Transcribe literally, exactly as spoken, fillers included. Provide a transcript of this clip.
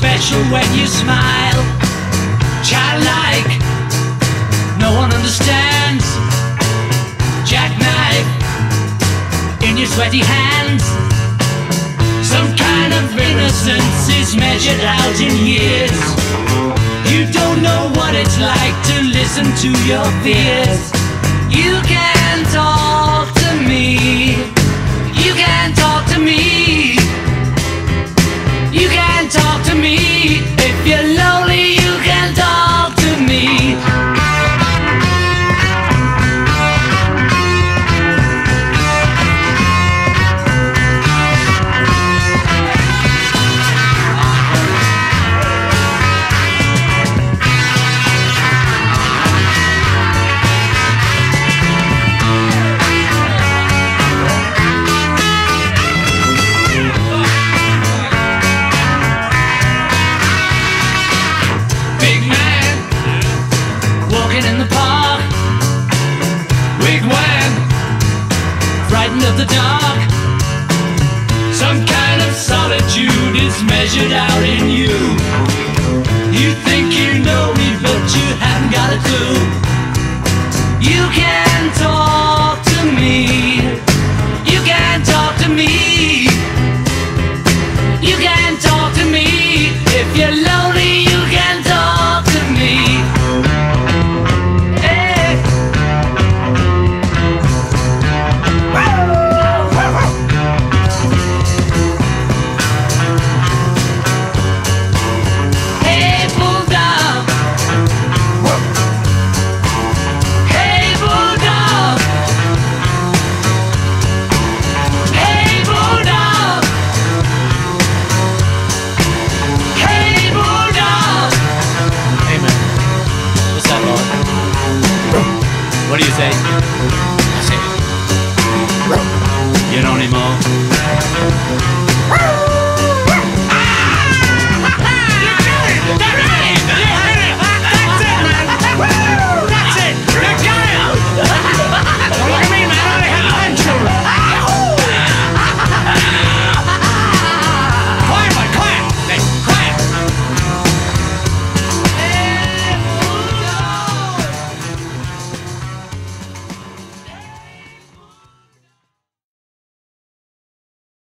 special when you smile. Childlike, no one understands. Jackknife in your sweaty hands. Some kind of innocence is measured out in years. You don't know what it's like to listen to your fears. You can talk to me. You can talk to me. You can talk to me. If you're lonely, you can talk to me. In the park, wigwam, frightened of the dark. Some kind of solitude is measured out in you.